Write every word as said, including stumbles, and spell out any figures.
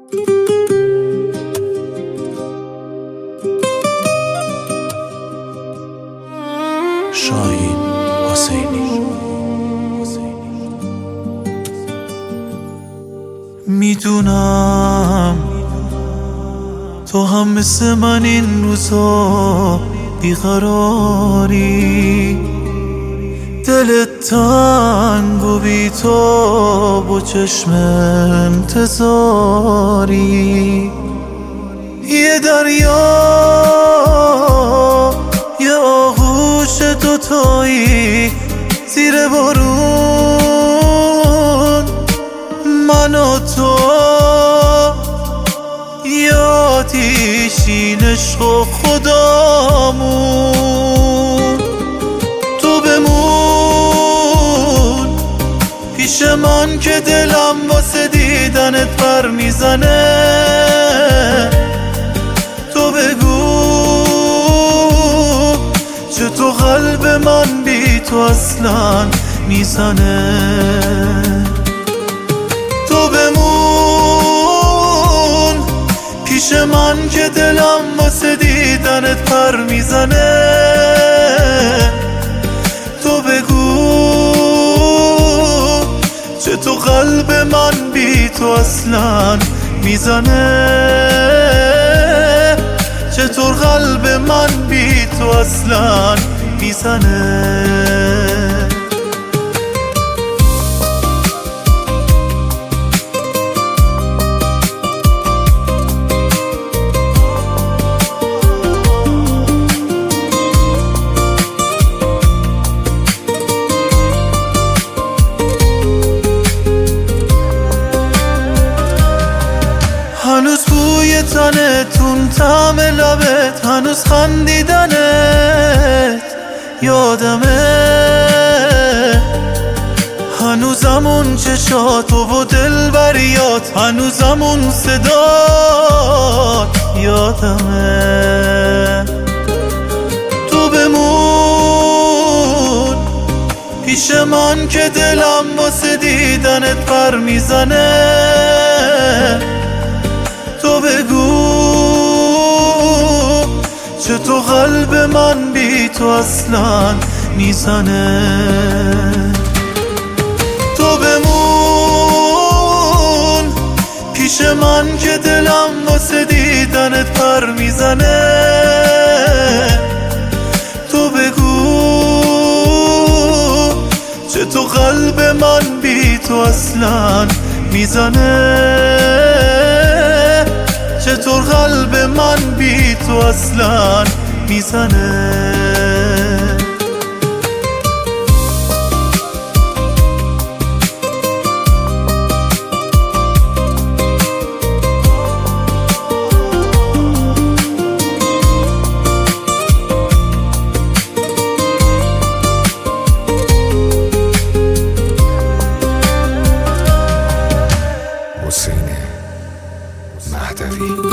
شاهین حسینی. میدونم تو هم مثل من این روزا بیقراری، دلت تنگ و بی تو با چشم انتظاری. یه دریا یه آغوش دوتایی زیر بارون، من و تو یادیشین عشق و خدامون. تو بمون پیش من که دلم واسه دیدنت پر میزنه. تو بگو چطور قلب من بی تو اصلا میزنه. تو بمون پیش من که دلم واسه دیدنت پر میزنه. تو بگو چطور قلب من بی تو اصلا میزنه. چطور قلب من بی تو اصلا میزنه. هنوز بوی تنتون، طعم لبت، هنوز خندیدنت یادمه. هنوزمون چشات و دلبریات، هنوزمون صدات یادمه. تو بمون پیش من که دلم واسه دیدنت پر میزنه. تو بگو چطور قلب من بی تو اصلا میزنه. تو بمون پیش من که دلم واسه دیدنت پر میزنه. تو بگو چطور قلب من بی تو اصلا میزنه. چطور قلب من بی تو اصلا میزنه. حسین مهدوی.